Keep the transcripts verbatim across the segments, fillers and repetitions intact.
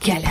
Escalade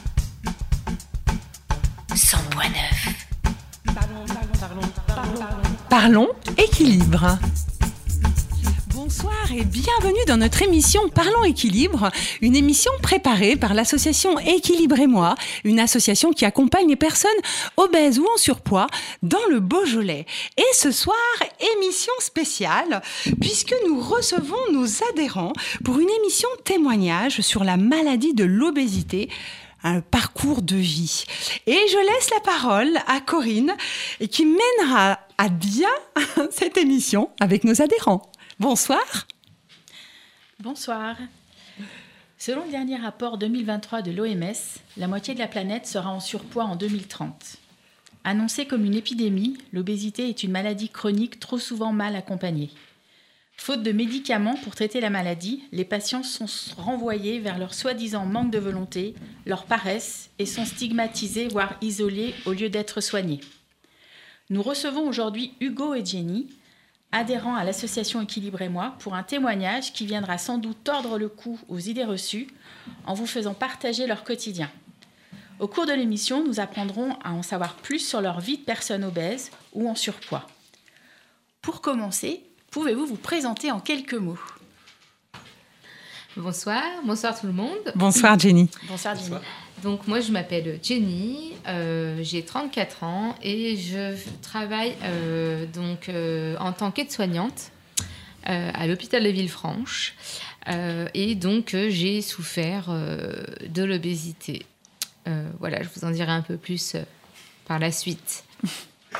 cent point neuf. Parlons, parlons, parlons, parlons, parlons. Parlons équilibre. Bonsoir et bienvenue dans notre émission Parlons équilibre, une émission préparée par l'association Équilibre et moi, une association qui accompagne les personnes obèses ou en surpoids dans le Beaujolais. Et ce soir, émission spéciale, puisque nous recevons nos adhérents pour une émission témoignage sur la maladie de l'obésité, un parcours de vie. Et je laisse la parole à Corinne, qui mènera à bien cette émission avec nos adhérents. Bonsoir. Bonsoir. Selon le dernier rapport deux mille vingt-trois de l'O M S, la moitié de la planète sera en surpoids en deux mille trente. Annoncée comme une épidémie, l'obésité est une maladie chronique trop souvent mal accompagnée. Faute de médicaments pour traiter la maladie, les patients sont renvoyés vers leur soi-disant manque de volonté, leur paresse et sont stigmatisés, voire isolés, au lieu d'être soignés. Nous recevons aujourd'hui Hugo et Jenny, adhérents à l'association Équilibre et moi, pour un témoignage qui viendra sans doute tordre le cou aux idées reçues en vous faisant partager leur quotidien. Au cours de l'émission, nous apprendrons à en savoir plus sur leur vie de personnes obèses ou en surpoids. Pour commencer, pouvez-vous vous présenter en quelques mots ? Bonsoir, bonsoir tout le monde. Bonsoir Jenny. Bonsoir Jenny. Bonsoir. Donc moi je m'appelle Jenny, euh, j'ai trente-quatre ans et je travaille euh, donc, euh, en tant qu'aide-soignante euh, à l'hôpital de Villefranche euh, et donc euh, j'ai souffert euh, de l'obésité. Euh, voilà, je vous en dirai un peu plus euh, par la suite. Hugo ?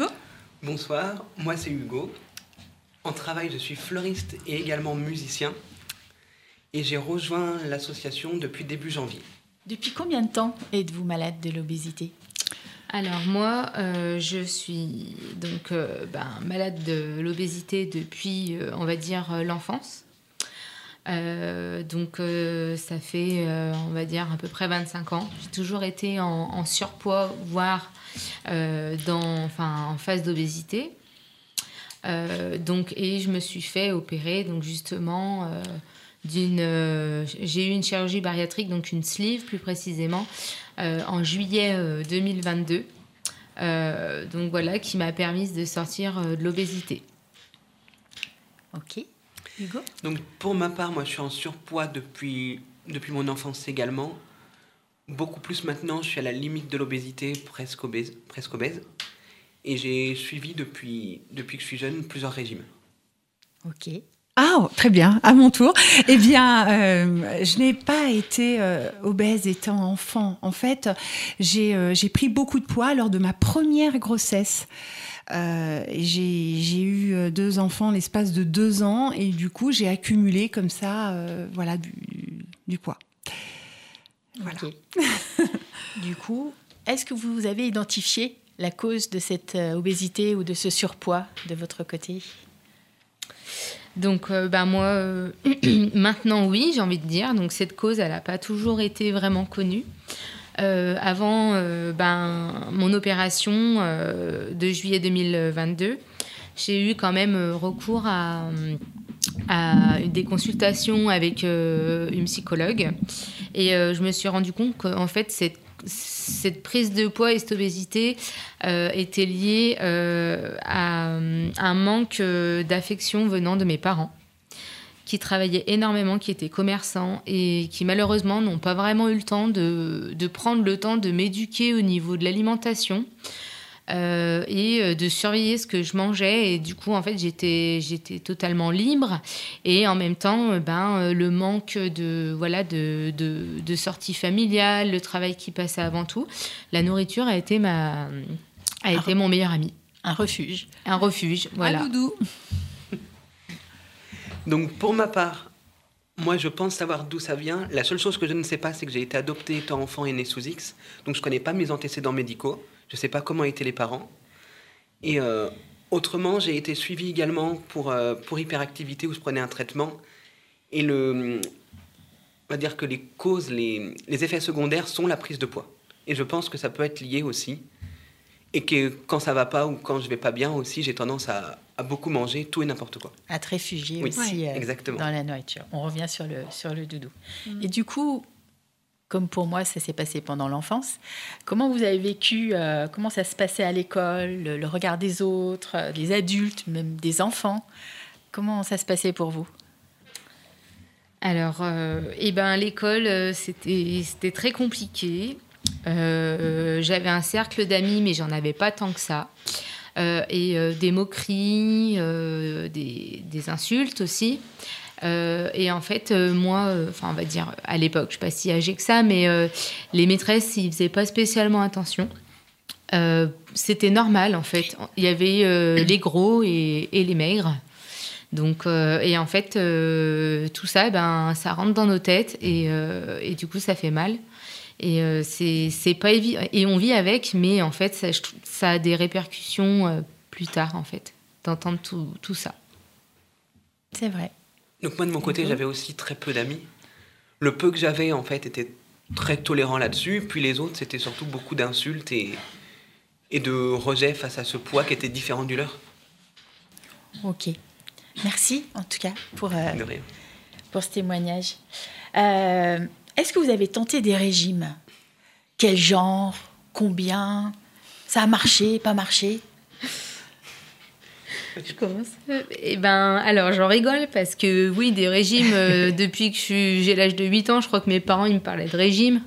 Bonsoir, moi c'est Hugo. En travail, je suis fleuriste et également musicien. Et j'ai rejoint l'association depuis début janvier. Depuis combien de temps êtes-vous malade de l'obésité ? Alors moi, euh, je suis donc euh, ben, malade de l'obésité depuis, euh, on va dire, euh, l'enfance. Euh, donc euh, ça fait, euh, on va dire, à peu près vingt-cinq ans. J'ai toujours été en, en surpoids, voire euh, dans, enfin, en phase d'obésité. Euh, donc, et je me suis fait opérer, donc justement... Euh, D'une, euh, j'ai eu une chirurgie bariatrique, donc une sleeve plus précisément, euh, en juillet euh, deux mille vingt-deux. Euh, donc voilà, qui m'a permis de sortir euh, de l'obésité. Ok. Hugo ? Donc pour ma part, moi je suis en surpoids depuis, depuis mon enfance également. Beaucoup plus maintenant, je suis à la limite de l'obésité, presque obèse. Presque obèse. Et j'ai suivi depuis, depuis que je suis jeune plusieurs régimes. Ok. Ah, très bien, à mon tour. Eh bien, euh, je n'ai pas été euh, obèse étant enfant. En fait, j'ai, euh, j'ai pris beaucoup de poids lors de ma première grossesse. Euh, j'ai, j'ai eu deux enfants l'espace de deux ans et du coup, j'ai accumulé comme ça euh, voilà, du, du poids. Voilà. Okay. Du coup, est-ce que vous avez identifié la cause de cette obésité ou de ce surpoids de votre côté ? Donc, euh, ben moi, euh, maintenant, oui, j'ai envie de dire. Donc, cette cause, elle n'a pas toujours été vraiment connue. Euh, avant euh, ben, mon opération euh, de juillet deux mille vingt-deux, j'ai eu quand même recours à, à des consultations avec euh, une psychologue. Et euh, je me suis rendu compte qu'en fait, cette cette prise de poids et cette obésité euh, était liée euh, à, à un manque euh, d'affection venant de mes parents, qui travaillaient énormément, qui étaient commerçants et qui malheureusement n'ont pas vraiment eu le temps de, de prendre le temps de m'éduquer au niveau de l'alimentation euh, et de surveiller ce que je mangeais. Et du coup, en fait, j'étais, j'étais totalement libre. Et en même temps, ben, le manque de, voilà, de, de, de sorties familiales, le travail qui passait avant tout, la nourriture a été, ma, a été mon meilleur ami. Un refuge. Un refuge, voilà. Un doudou. Donc pour ma part, moi je pense savoir d'où ça vient. La seule chose que je ne sais pas, c'est que j'ai été adopté étant enfant et né sous X. Donc je ne connais pas mes antécédents médicaux. Je ne sais pas comment étaient les parents. Et euh, autrement, j'ai été suivi également pour, euh, pour hyperactivité où je prenais un traitement. Et le, on va dire que les causes, les, les effets secondaires sont la prise de poids. Et je pense que ça peut être lié aussi. Et que quand ça ne va pas ou quand je ne vais pas bien aussi, j'ai tendance à, à beaucoup manger tout et n'importe quoi. À te réfugier oui, aussi ouais, euh, exactement. dans la nourriture. On revient sur le, sur le doudou. Mmh. Et du coup, comme pour moi, ça s'est passé pendant l'enfance. Comment vous avez vécu, euh, comment ça se passait à l'école, le, le regard des autres, euh, des adultes, même des enfants? Comment ça se passait pour vous? Alors, euh, eh ben, l'école, euh, c'était, c'était très compliqué. Euh, j'avais un cercle d'amis, mais j'en avais pas tant que ça. Euh, et euh, des moqueries, euh, des, des insultes aussi. Euh, et en fait, euh, moi, enfin, euh, on va dire, à l'époque, je suis pas si âgée que ça, mais euh, les maîtresses, ils faisaient pas spécialement attention. Euh, c'était normal, en fait. Il y avait euh, les gros et, et les maigres. Donc, euh, et en fait, euh, tout ça, ben, ça rentre dans nos têtes et, euh, et du coup, ça fait mal. Et euh, c'est, c'est pas évident. Et on vit avec, mais en fait, ça, ça a des répercussions euh, plus tard, en fait, d'entendre tout, tout ça. C'est vrai. Donc moi, de mon côté, j'avais aussi très peu d'amis. Le peu que j'avais, en fait, était très tolérant là-dessus. Puis les autres, c'était surtout beaucoup d'insultes et, et de rejet face à ce poids qui était différent du leur. Ok. Merci, en tout cas, pour, euh, De rien. pour ce témoignage. Euh, est-ce que vous avez tenté des régimes? Quel genre? Combien? Ça a marché, pas marché? Je commence. Eh ben, alors, j'en rigole parce que, oui, des régimes, euh, depuis que je suis, j'ai l'âge de huit ans, je crois que mes parents, ils me parlaient de régime.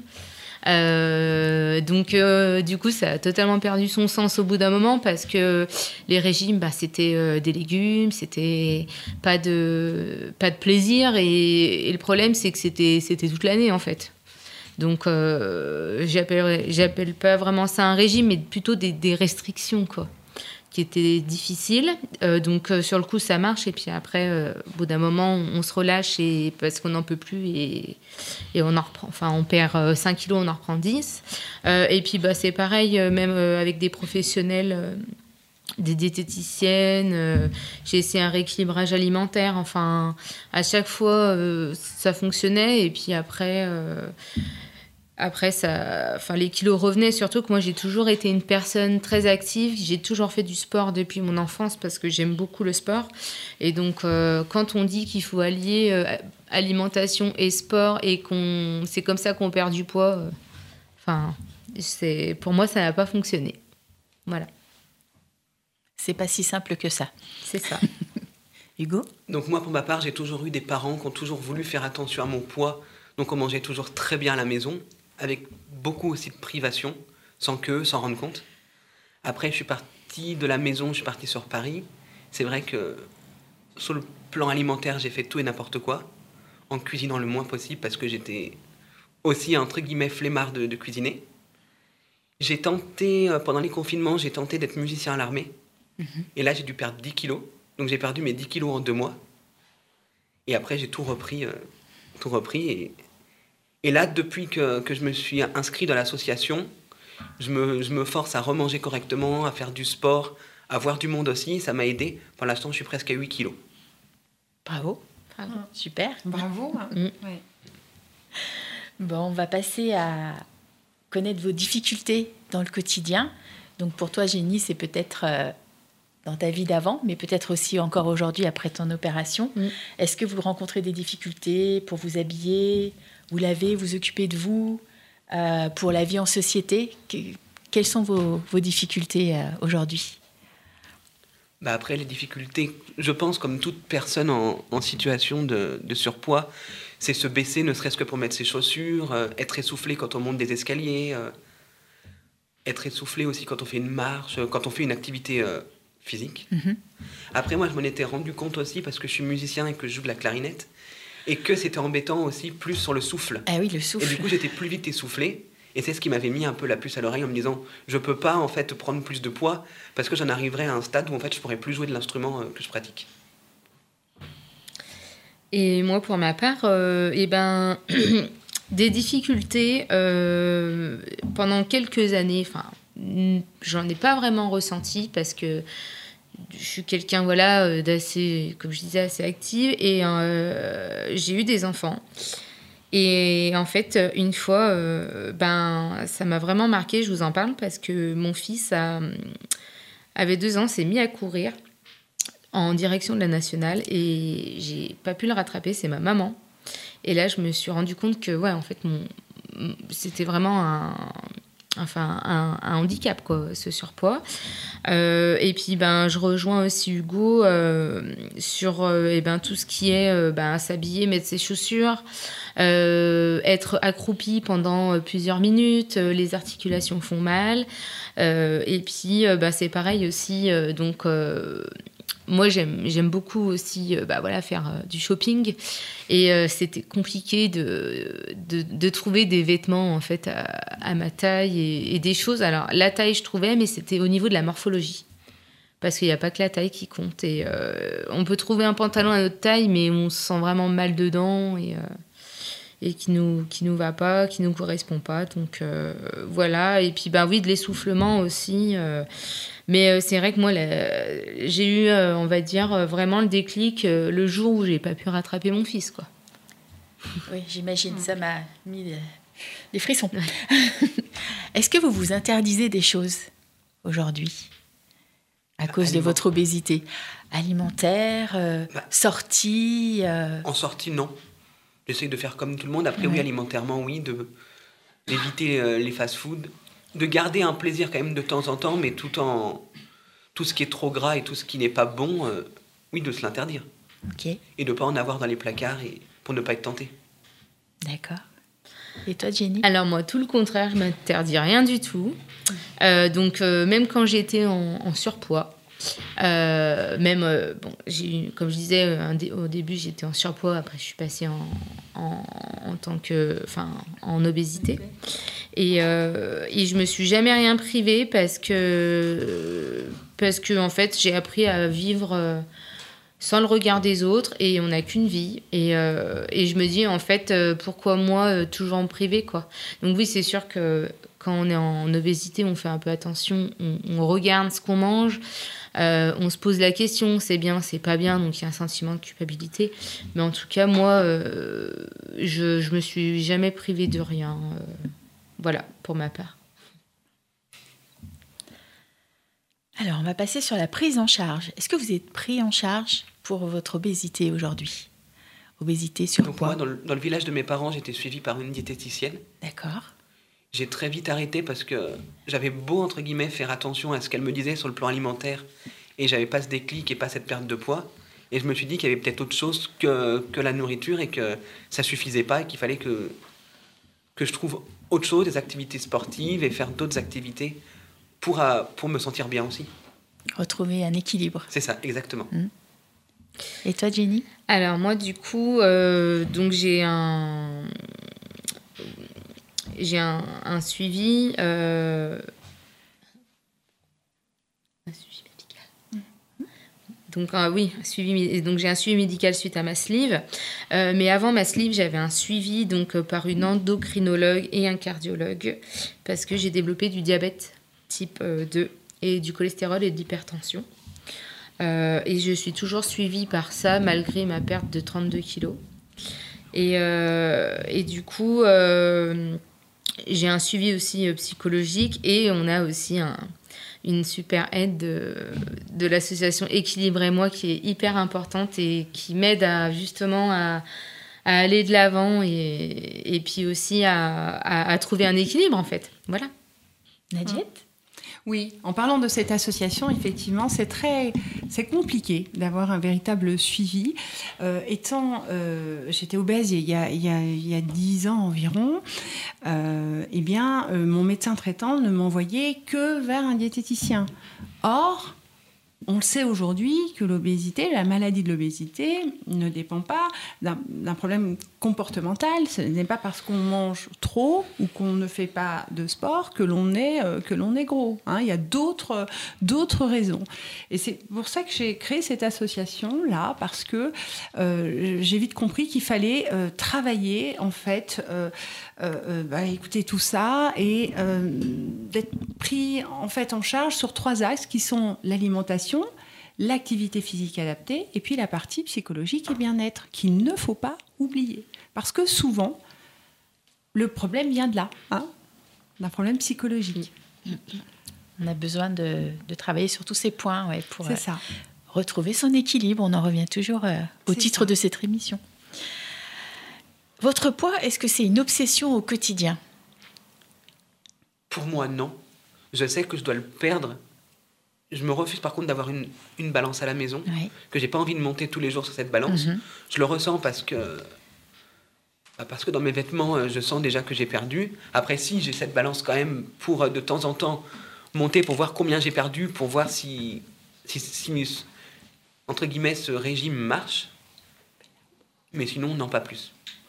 Euh, donc, euh, du coup, ça a totalement perdu son sens au bout d'un moment parce que les régimes, bah, c'était euh, des légumes, c'était pas de, pas de plaisir. Et, et le problème, c'est que c'était, c'était toute l'année, en fait. Donc, euh, j'appelle, j'appelle pas vraiment ça un régime, mais plutôt des, des restrictions, quoi, qui étaient difficiles. Euh, donc, euh, sur le coup, ça marche. Et puis après, euh, au bout d'un moment, on, on se relâche et, parce qu'on n'en peut plus et, et on en reprend. Enfin, on perd euh, cinq kilos, on en reprend dix. Euh, et puis, bah, c'est pareil, euh, même euh, avec des professionnels, euh, des diététiciennes. Euh, j'ai essayé un rééquilibrage alimentaire. Enfin, à chaque fois, euh, ça fonctionnait. Et puis après... Euh, Après, ça, enfin, les kilos revenaient, surtout que moi, j'ai toujours été une personne très active. J'ai toujours fait du sport depuis mon enfance parce que j'aime beaucoup le sport. Et donc, euh, quand on dit qu'il faut allier euh, alimentation et sport et qu'on, c'est comme ça qu'on perd du poids, euh, enfin, c'est, pour moi, ça n'a pas fonctionné. Voilà. C'est pas si simple que ça. C'est ça. Hugo? Donc moi, pour ma part, j'ai toujours eu des parents qui ont toujours voulu faire attention à mon poids. Donc on mangeait toujours très bien à la maison, avec beaucoup aussi de privation, sans qu'eux s'en rendent compte. Après, je suis parti de la maison, je suis parti sur Paris. C'est vrai que sur le plan alimentaire, j'ai fait tout et n'importe quoi, en cuisinant le moins possible, parce que j'étais aussi, entre guillemets, flemmard de, de cuisiner. J'ai tenté, euh, pendant les confinements, j'ai tenté d'être musicien à l'armée. Mmh. Et là, j'ai dû perdre dix kilos. Donc j'ai perdu mes dix kilos en deux mois. Et après, j'ai tout repris, euh, tout repris et... Et là, depuis que, que je me suis inscrit dans l'association, je me, je me force à remanger correctement, à faire du sport, à voir du monde aussi. Ça m'a aidé. Pour l'instant, je suis presque à huit kilos. Bravo. Bravo. Super. Bravo. Mm. Ouais. Bon, on va passer à connaître vos difficultés dans le quotidien. Donc pour toi, Jenny, c'est peut-être euh, dans ta vie d'avant, mais peut-être aussi encore aujourd'hui après ton opération. Mm. Est-ce que vous rencontrez des difficultés pour vous habiller ? Vous lavez, vous occupez de vous, euh, pour la vie en société. Que, quelles sont vos, vos difficultés euh, aujourd'hui? Bah après, les difficultés, je pense, comme toute personne en, en situation de, de surpoids, c'est se baisser, ne serait-ce que pour mettre ses chaussures, euh, être essoufflé quand on monte des escaliers, euh, être essoufflé aussi quand on fait une marche, quand on fait une activité euh, physique. Mm-hmm. Après, moi, je m'en étais rendu compte aussi parce que je suis musicien et que je joue de la clarinette. Et que c'était embêtant aussi plus sur le souffle. Ah oui, le souffle. Et du coup, j'étais plus vite essoufflé. Et c'est ce qui m'avait mis un peu la puce à l'oreille en me disant je peux pas en fait prendre plus de poids parce que j'en arriverais à un stade où en fait je pourrais plus jouer de l'instrument euh, que je pratique. Et moi, pour ma part, euh, eh ben, des difficultés euh, pendant quelques années. Enfin, j'en ai pas vraiment ressenti parce que je suis quelqu'un voilà, d'assez, comme je disais, assez active et euh, j'ai eu des enfants. Et en fait, une fois, euh, ben, ça m'a vraiment marqué, je vous en parle, parce que mon fils a, avait deux ans, s'est mis à courir en direction de la nationale et j'ai pas pu le rattraper, c'est ma maman. Et là, je me suis rendu compte que, ouais, en fait, mon, c'était vraiment un, enfin, un, un handicap, quoi, ce surpoids. Euh, et puis, ben, je rejoins aussi Hugo euh, sur euh, et ben, tout ce qui est euh, ben, s'habiller, mettre ses chaussures, euh, être accroupi pendant plusieurs minutes, euh, les articulations font mal. Euh, et puis, euh, ben, c'est pareil aussi. Euh, donc, euh, moi, j'aime, j'aime beaucoup aussi euh, bah, voilà, faire euh, du shopping. Et euh, c'était compliqué de, de, de trouver des vêtements en fait, à, à ma taille et, et des choses. Alors, la taille, je trouvais, mais c'était au niveau de la morphologie. Parce qu'il n'y a pas que la taille qui compte. Et, euh, on peut trouver un pantalon à notre taille, mais on se sent vraiment mal dedans et, euh, et qui ne nous, qui nous va pas, qui ne nous correspond pas. Donc, euh, voilà. Et puis, ben, oui, de l'essoufflement aussi. Euh, Mais euh, c'est vrai que moi, la... j'ai eu, euh, on va dire, euh, vraiment le déclic euh, le jour où j'ai pas pu rattraper mon fils, quoi. Oui, j'imagine. Ça m'a mis des, des frissons. Est-ce que vous vous interdisez des choses aujourd'hui à cause Aliment. de votre obésité alimentaire, euh, Bah. sortie euh... En sortie, non. J'essaie de faire comme tout le monde. Après, Ouais. oui, alimentairement, oui, de, d'éviter euh, les fast-foods, de garder un plaisir quand même de temps en temps, mais tout en tout ce qui est trop gras et tout ce qui n'est pas bon, euh, oui, de se l'interdire. Ok, Et de ne pas en avoir dans les placards et, pour ne pas être tenté. d'accord. Et toi, Jenny? Alors moi, tout le contraire, je m'interdis rien du tout. Euh, donc euh, même quand j'étais en, en surpoids, euh, même, euh, bon, j'ai eu, comme je disais euh, un dé- au début, j'étais en surpoids, après je suis passée en, en, en tant que, enfin, en obésité. Et, euh, et je me suis jamais rien privée parce que, parce que en fait, j'ai appris à vivre euh, sans le regard des autres et on n'a qu'une vie. Et, euh, et je me dis, en fait, euh, pourquoi moi, euh, toujours en privé, quoi. Donc oui, c'est sûr que quand on est en obésité, on fait un peu attention, on, on regarde ce qu'on mange, euh, on se pose la question, c'est bien, c'est pas bien, donc il y a un sentiment de culpabilité. Mais en tout cas, moi, euh, je, je me suis jamais privée de rien. Euh, voilà, pour ma part. Alors, on va passer sur la prise en charge. Est-ce que vous êtes pris en charge pour votre obésité aujourd'hui? Obésité, Donc moi, surpoids. dans le, dans le village de mes parents, j'étais suivi par une diététicienne. D'accord. J'ai très vite arrêté parce que j'avais beau, entre guillemets, faire attention à ce qu'elle me disait sur le plan alimentaire et j'avais pas ce déclic et pas cette perte de poids. Et je me suis dit qu'il y avait peut-être autre chose que, que la nourriture et que ça suffisait pas et qu'il fallait que, que je trouve autre chose, des activités sportives et faire d'autres activités pour, euh, pour me sentir bien aussi. Retrouver un équilibre. C'est ça, exactement. Et toi, Jenny? Alors moi, du coup, euh, donc j'ai un, j'ai un, un suivi, euh, un suivi médical. Donc ah oui, un suivi, mé- donc j'ai un suivi médical suite à ma sleeve. Euh, mais avant ma sleeve, j'avais un suivi donc euh, par une endocrinologue et un cardiologue parce que j'ai développé du diabète type euh, deux et du cholestérol et de l'hypertension. Euh, et je suis toujours suivie par ça malgré ma perte de trente-deux kilos. Et, euh, et du coup, euh, j'ai un suivi aussi euh, psychologique et on a aussi un, une super aide de, de l'association Équilibre et moi qui est hyper importante et qui m'aide à, justement à, à aller de l'avant et, et puis aussi à, à, à trouver un équilibre en fait. Voilà. Nadiette? Oui, en parlant de cette association, effectivement, c'est très, c'est compliqué d'avoir un véritable suivi. Euh, étant, euh, j'étais obèse il y a, il y a, il y a dix ans environ. Euh, eh bien, euh, mon médecin traitant ne m'envoyait que vers un diététicien. Or, on le sait aujourd'hui que l'obésité, la maladie de l'obésité, ne dépend pas d'un, d'un problème comportemental. Ce n'est pas parce qu'on mange trop ou qu'on ne fait pas de sport que l'on est, euh, que l'on est gros. Hein. Il y a d'autres, d'autres raisons. Et c'est pour ça que j'ai créé cette association-là, parce que euh, j'ai vite compris qu'il fallait euh, travailler, en fait, euh, euh, euh, bah, écouter tout ça et euh, d'être pris en fait en charge sur trois axes qui sont l'alimentation, l'activité physique adaptée et puis la partie psychologique et bien-être qu'il ne faut pas oublier. Parce que souvent, le problème vient de là, hein, d'un problème psychologique. On a besoin de, de travailler sur tous ces points ouais, pour C'est euh, ça. retrouver son équilibre. On en revient toujours euh, au C'est titre ça. de cette émission. Votre poids, est-ce que c'est une obsession au quotidien ? Pour moi, non. Je sais que je dois le perdre. Je me refuse par contre d'avoir une, une balance à la maison, Oui. que j'ai pas envie de monter tous les jours sur cette balance. Mhm. Je le ressens parce que, bah, parce que dans mes vêtements, euh, je sens déjà que j'ai perdu. Après, si, j'ai cette balance quand même pour euh, de temps en temps monter pour voir combien j'ai perdu, pour voir si, si, si, entre guillemets, ce régime marche. Mais sinon, non, pas plus.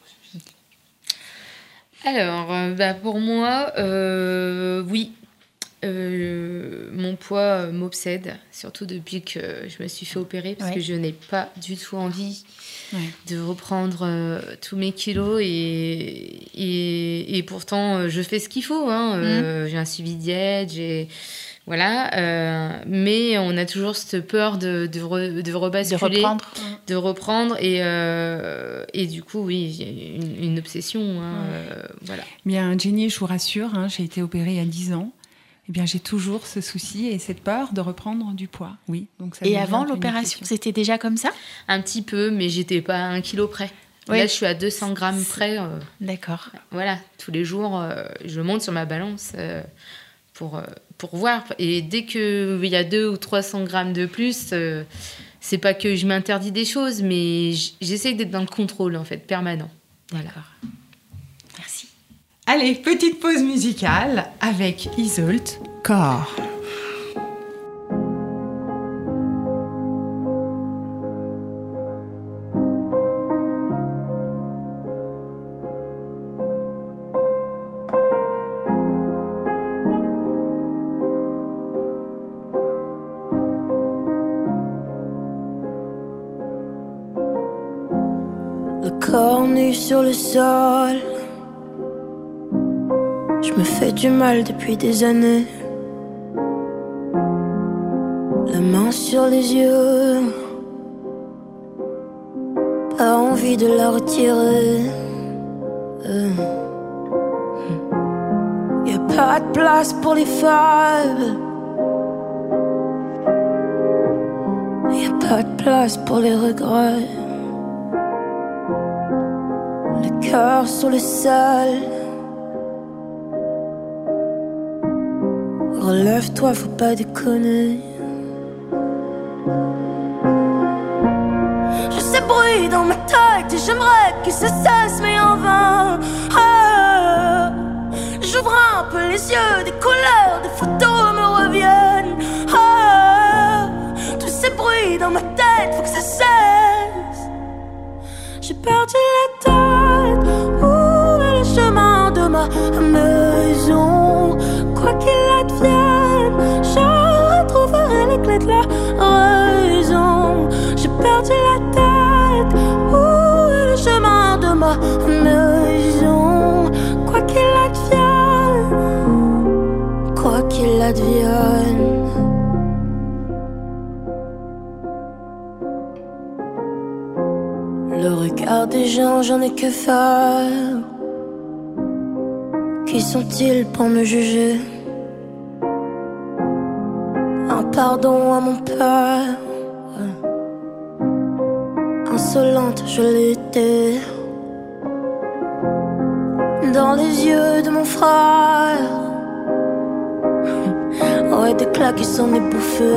Alors, euh, bah, pour moi, euh, oui. Euh, mon poids euh, m'obsède, surtout depuis que je me suis fait opérer, parce Ouais. que je n'ai pas du tout envie Ouais. de reprendre euh, tous mes kilos. Et, et, et pourtant, euh, je fais ce qu'il faut. Hein. Euh, j'ai un suivi diète, j'ai... Voilà. Euh, mais on a toujours cette peur de, de, re, de De rebasculer. reprendre. De reprendre. Et, euh, et du coup, oui, il y a une, une obsession. Hein, euh, voilà. Bien, Jenny, je vous rassure, hein, j'ai été opérée il y a dix ans. Eh bien, j'ai toujours ce souci et cette peur de reprendre du poids. Oui. Donc ça Et devient avant une l'opération, obsession. c'était déjà comme ça ? Un petit peu, mais j'étais pas à un kilo près. Oui. Là, je suis à deux cents grammes près. euh, D'accord. voilà, tous les jours, euh, je monte sur ma balance euh, pour, euh, pour voir. Et dès qu'il y a deux ou trois cents grammes de plus, euh, c'est pas que je m'interdis des choses, mais j- j'essaie d'être dans le contrôle, en fait, permanent. Voilà. Merci. Allez, petite pause musicale avec Iseult, Corps. Le corps nu sur le sol, je me fais du mal depuis des années. La main sur les yeux, pas envie de la retirer. Euh. Y a pas de place pour les fables, y a pas de place pour les regrets. Le cœur sur le sol, relève-toi, faut pas déconner. Je sais bruit dans ma tête et j'aimerais que ça cesse, mais en vain. Ah, j'ouvre un peu les yeux, des couleurs, des photos me reviennent. Ah, tous ces bruits dans ma tête, faut que ça cesse. J'ai perdu la tête, où est le chemin de ma maison? Quoi qu'il advienne, je retrouverai les clés de la raison. J'ai perdu la tête, où est le chemin de ma maison? Quoi qu'il advienne, quoi qu'il advienne. Le regard des gens, j'en ai que faire. Qui sont-ils pour me juger? Un pardon à mon père. Insolente, je l'étais. Dans les yeux de mon frère. Ouais, des claques qui s'en est bouffé.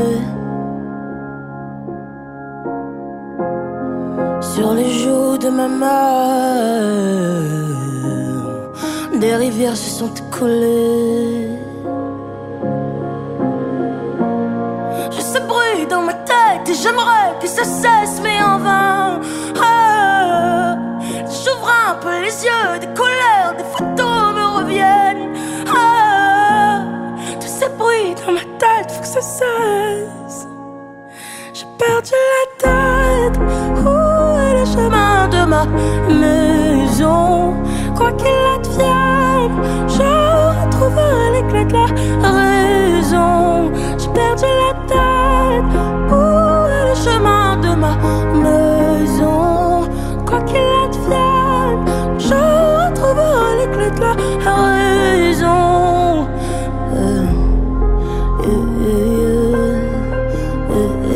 Sur les joues de ma mère, des rivières se sont écoulées. Je sais bruit dans ma tête et j'aimerais que ça cesse, mais en vain. Ah, j'ouvre un peu les yeux, des couleurs, des photos me reviennent. Ah, tous ces bruits dans ma tête, faut que ça cesse. J'ai perdu la tête, où est le chemin de ma maison? Quoi qu'il advienne, je retrouverai les clés de la raison. J'ai perdu la tête, où est le chemin de ma maison? Quoi qu'il advienne, je retrouverai les clés de la raison. Euh, euh, euh, euh,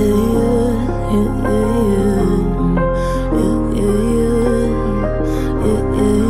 euh, euh, euh, euh, euh, euh, euh.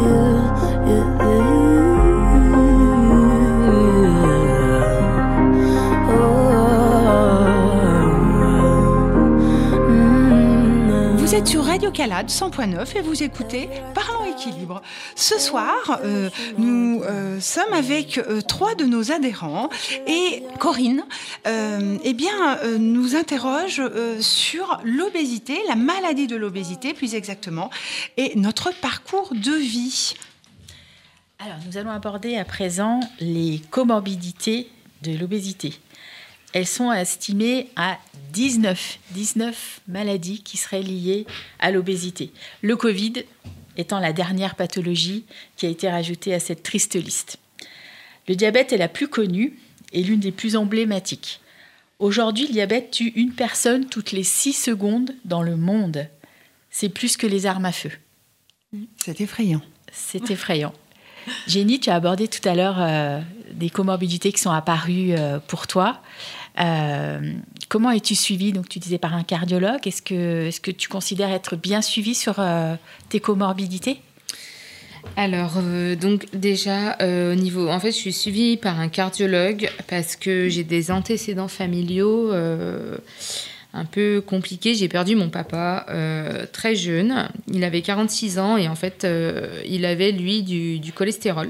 Vous êtes sur Radio Calade cent point neuf et vous écoutez Parlons Équilibre. Ce soir, euh, nous euh, sommes avec euh, trois de nos adhérents et Corinne euh, eh bien, euh, nous interroge euh, sur l'obésité, la maladie de l'obésité plus exactement, et notre parcours de vie. Alors, nous allons aborder à présent les comorbidités de l'obésité. Elles sont estimées à dix-neuf, dix-neuf maladies qui seraient liées à l'obésité. Le Covid étant la dernière pathologie qui a été rajoutée à cette triste liste. Le diabète est la plus connue et l'une des plus emblématiques. Aujourd'hui, le diabète tue une personne toutes les six secondes dans le monde. C'est plus que les armes à feu. C'est effrayant. C'est effrayant. Jenny, tu as abordé tout à l'heure euh, des comorbidités qui sont apparues euh, pour toi. Euh, comment es-tu suivie? Donc, tu disais par un cardiologue. Est-ce que, est-ce que tu considères être bien suivie sur euh, tes comorbidités? Alors, euh, donc déjà, euh, au niveau... En fait, je suis suivie par un cardiologue parce que j'ai des antécédents familiaux euh, un peu compliqués. J'ai perdu mon papa euh, très jeune. Il avait quarante-six ans et en fait, euh, il avait, lui, du, du cholestérol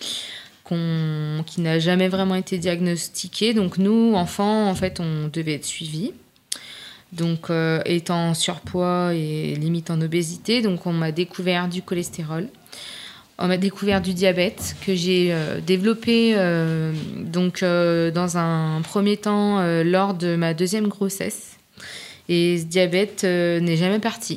qu'on, qui n'a jamais vraiment été diagnostiqué. Donc, nous, enfants, en fait, on devait être suivis. Donc, euh, étant en surpoids et limite en obésité, donc on m'a découvert du cholestérol. On m'a découvert du diabète que j'ai euh, développé euh, donc, euh, dans un premier temps euh, lors de ma deuxième grossesse. Et ce diabète euh, n'est jamais parti.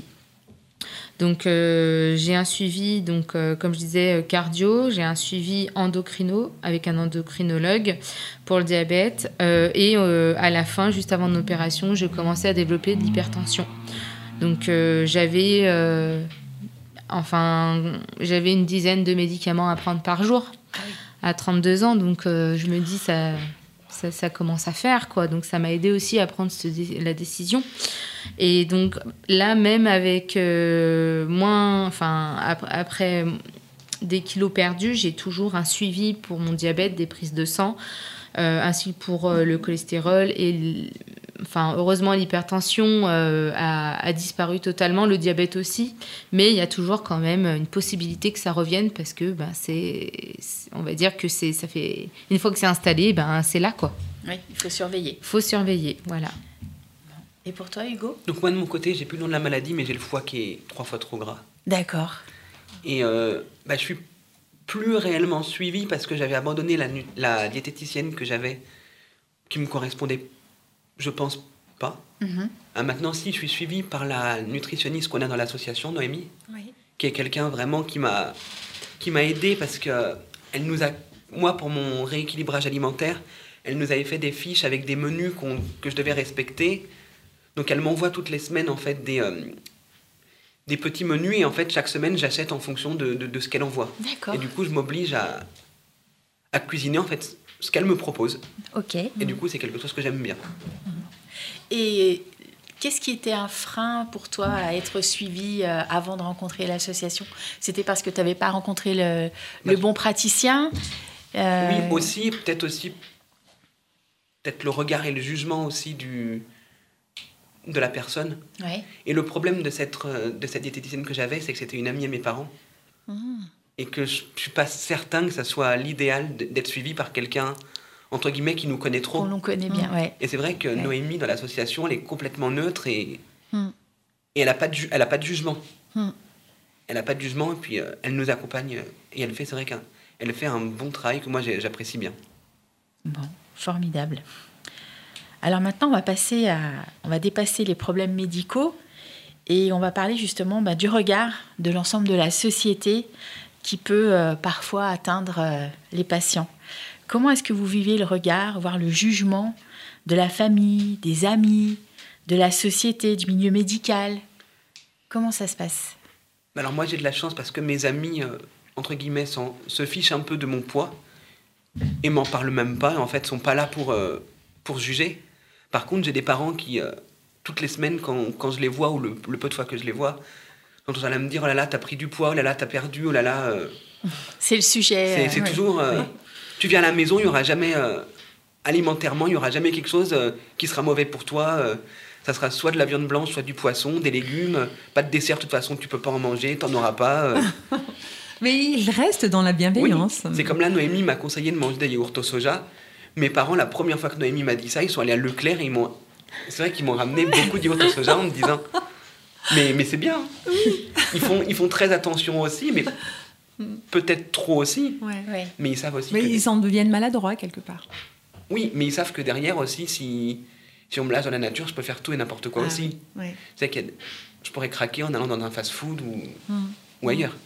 Donc, euh, j'ai un suivi, donc, euh, comme je disais, cardio. J'ai un suivi endocrino avec un endocrinologue pour le diabète. Euh, et euh, à la fin, juste avant mon opération, je commençais à développer de l'hypertension. Donc, euh, j'avais... Euh, Enfin, j'avais une dizaine de médicaments à prendre par jour à trente-deux ans. Donc, euh, je me dis, ça, ça, ça commence à faire, quoi. Donc, ça m'a aidé aussi à prendre ce, la décision. Et donc, là, même avec euh, moins... Enfin, ap- après des kilos perdus, j'ai toujours un suivi pour mon diabète, des prises de sang, euh, ainsi que pour euh, le cholestérol et... L- Enfin, heureusement, l'hypertension euh, a, a disparu totalement, le diabète aussi, mais il y a toujours quand même une possibilité que ça revienne parce que, ben, c'est, c'est, on va dire que c'est, ça fait une fois que c'est installé, ben, c'est là, quoi. Oui, il faut surveiller. Il faut surveiller, voilà. Et pour toi, Hugo? Donc moi, de mon côté, j'ai plus le nom de la maladie, mais j'ai le foie qui est trois fois trop gras. D'accord. Et euh, bah, je suis plus réellement suivie parce que j'avais abandonné la, nu- la diététicienne que j'avais, qui me correspondait. Je pense pas. Mm-hmm. Ah, maintenant, si, je suis suivie par la nutritionniste qu'on a dans l'association, Noémie, Oui. qui est quelqu'un vraiment qui m'a, qui m'a aidé parce que elle nous a, moi, pour mon rééquilibrage alimentaire, elle nous avait fait des fiches avec des menus qu'on, que je devais respecter. Donc, elle m'envoie toutes les semaines, en fait, des, euh, des petits menus. Et en fait, chaque semaine, j'achète en fonction de, de, de ce qu'elle envoie. D'accord. Et du coup, je m'oblige à, à cuisiner, en fait, ce qu'elle me propose. Ok. Et du coup, c'est quelque chose que j'aime bien. Et qu'est-ce qui était un frein pour toi à être suivi euh, avant de rencontrer l'association? C'était parce que tu n'avais pas rencontré le, le bon praticien euh... Oui, aussi, peut-être aussi, peut-être le regard et le jugement aussi du, de la personne. Ouais. Et le problème de cette, de cette diététicienne que j'avais, c'est que c'était une amie à mes parents. Mmh. Et que je ne suis pas certain que ça soit l'idéal d'être suivi par quelqu'un, entre guillemets, qui nous connaît trop. On l'on connaît bien, Mmh. ouais. Et c'est vrai que Ouais. Noémie, dans l'association, elle est complètement neutre et, Mmh. et elle n'a pas, de ju- elle a pas de jugement. Mmh. Elle n'a pas de jugement et puis euh, elle nous accompagne. euh, Et elle fait, c'est vrai qu'elle fait un bon travail que moi j'ai- j'apprécie bien. Bon, formidable. Alors maintenant, on va passer à, on va dépasser les problèmes médicaux et on va parler justement bah, du regard de l'ensemble de la société qui peut euh, parfois atteindre euh, les patients. Comment est-ce que vous vivez le regard, voire le jugement de la famille, des amis, de la société, du milieu médical? Comment ça se passe? Alors moi j'ai de la chance parce que mes amis, euh, entre guillemets, s'en- se fichent un peu de mon poids et m'en parlent même pas. En fait, sont pas là pour, euh, pour juger. Par contre, j'ai des parents qui, euh, toutes les semaines, quand, quand je les vois, ou le, le peu de fois que je les vois, quand on allait me dire « Oh là là, t'as pris du poids, oh là là, t'as perdu, oh là là... euh, » C'est le sujet. C'est euh, c'est ouais. toujours... euh, Ouais. Tu viens à la maison, il n'y aura jamais... euh, alimentairement, il n'y aura jamais quelque chose euh, qui sera mauvais pour toi. euh, Ça sera soit de la viande blanche, soit du poisson, des légumes, pas de dessert, de toute façon, tu peux pas en manger, t'en auras pas. euh. Mais il reste dans la Oui, bienveillance. c'est comme là, Noémie m'a conseillé de manger des yaourts au soja. Mes parents, la première fois que Noémie m'a dit ça, ils sont allés à Leclerc et ils m'ont... C'est vrai qu'ils m'ont ramené beaucoup de yaourts au soja en me disant... Mais, mais c'est bien. Ils font, ils font très attention aussi, mais peut-être trop aussi. Ouais. Ouais. Mais ils savent aussi Mais que... ils en deviennent maladroits quelque part. Oui, mais ils savent que derrière aussi, si, si on me lâche dans la nature, je peux faire tout et n'importe quoi Ah, aussi. ouais. C'est que je pourrais craquer en allant dans un fast-food ou, Mm. ou ailleurs.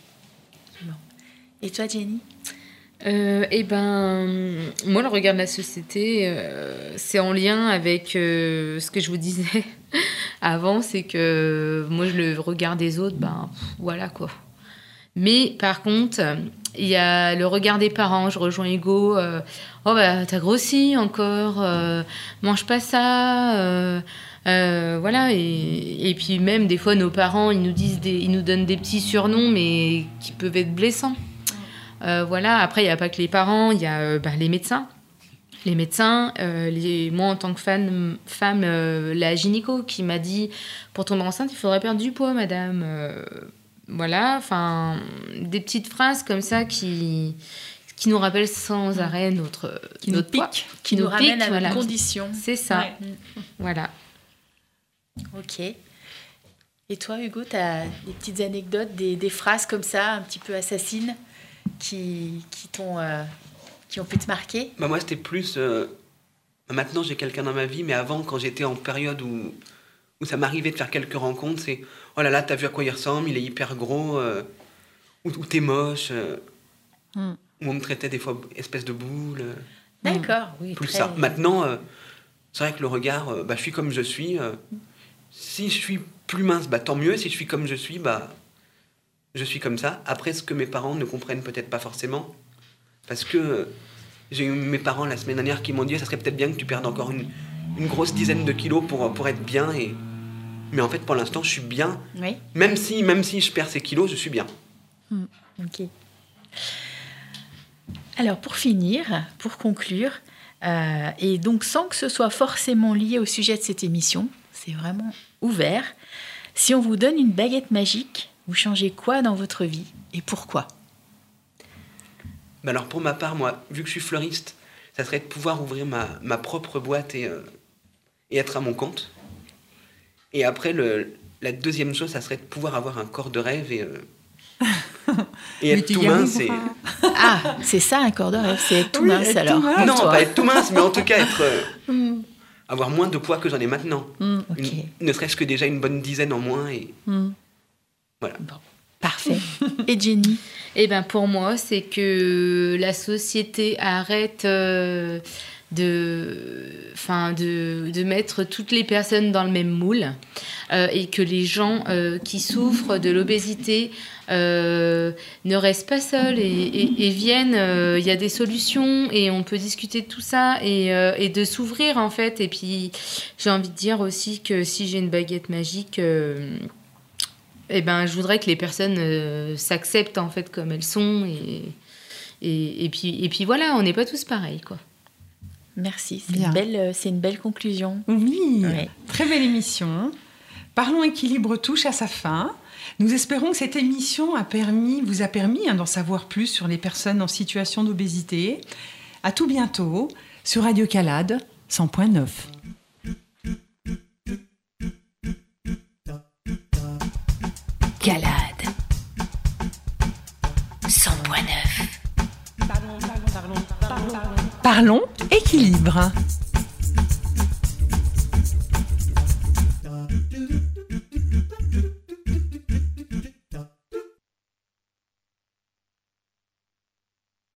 Et toi, Jenny? Euh, eh ben, moi, le regard de la société, euh, c'est en lien avec euh, ce que je vous disais avant, c'est que moi, je le regard des autres, ben pff, voilà quoi. Mais par contre, il y a le regard des parents. Je rejoins Hugo. Euh, oh bah t'as grossi encore. Euh, mange pas ça. Euh, euh, voilà. Et, et puis même des fois, nos parents, ils nous disent, des, ils nous donnent des petits surnoms, mais qui peuvent être blessants. Euh, voilà. Après, il n'y a pas que les parents. Il y a euh, bah, les médecins. Les médecins, euh, les, moi en tant que femme, femme euh, la gynéco qui m'a dit pour tomber enceinte, il faudrait perdre du poids, madame. Euh, voilà, enfin, des petites phrases comme ça qui, qui nous rappellent sans arrêt notre, Qui notre nous poids, piquent. Qui nous ramène piquent, à voilà. nos conditions. C'est ça, Ouais. voilà. Ok. Et toi, Hugo, tu as des petites anecdotes, des, des phrases comme ça, un petit peu assassines, qui, qui, t'ont, euh, qui ont pu te marquer? Bah moi, c'était plus... euh, Maintenant, j'ai quelqu'un dans ma vie, mais avant, quand j'étais en période où, où ça m'arrivait de faire quelques rencontres, c'est « Oh là là, t'as vu à quoi il ressemble, il est hyper gros, euh, ou, ou t'es moche euh, Mm. Où on me traitait des fois espèce de boule. euh, D'accord, oui. Tout très- ça. Maintenant, euh, c'est vrai que le regard, euh, bah, je suis comme je suis. euh, si je suis plus mince, bah, tant mieux. Si je suis comme je suis, bah, je suis comme ça. Après, ce que mes parents ne comprennent peut-être pas forcément, parce que euh, j'ai eu mes parents la semaine dernière qui m'ont dit ça serait peut-être bien que tu perdes encore une, une grosse dizaine de kilos pour, pour être bien. Et... Mais en fait, pour l'instant, je suis bien. Oui, Même si, même si je perds ces kilos, je suis bien. ok. Alors, pour finir, pour conclure, euh, et donc sans que ce soit forcément lié au sujet de cette émission, c'est vraiment ouvert. Si on vous donne une baguette magique, vous changez quoi dans votre vie et pourquoi? Mais alors pour ma part, moi, vu que je suis fleuriste, ça serait de pouvoir ouvrir ma, ma propre boîte et, euh, et être à mon compte. Et après, le, la deuxième chose, ça serait de pouvoir avoir un corps de rêve et, euh, et Mais être tu tout y mince. Et... arriveras. Ah, c'est ça un corps de rêve, c'est être tout Oui, mince être alors. tout mince. pour Non, toi. pas être tout mince, mais en tout cas être, euh, Mm. avoir moins de poids que j'en ai maintenant. Mm. Ok, Une- ne serait-ce que déjà une bonne dizaine en moins. Et... Mm. Voilà. parfait. Et Jenny? Eh ben pour moi, c'est que la société arrête euh, de, enfin de, de mettre toutes les personnes dans le même moule euh, et que les gens euh, qui souffrent de l'obésité euh, ne restent pas seuls et, et- et viennent. euh, Il y a des solutions et on peut discuter de tout ça et, euh, et de s'ouvrir en fait. Et puis j'ai envie de dire aussi que si j'ai une baguette magique. euh, Eh ben, je voudrais que les personnes euh, s'acceptent en fait comme elles sont et, et, et, puis, et puis voilà, on n'est pas tous pareils quoi. Merci, c'est Bien. une, belle, euh, c'est une belle conclusion. Oui, Ouais. très belle émission. Parlons équilibre touche à sa fin. Nous espérons que cette émission a permis, vous a permis hein, d'en savoir plus sur les personnes en situation d'obésité. À tout bientôt sur Radio Calade cent point neuf. Calade. cent point neuf. Parlons équilibre.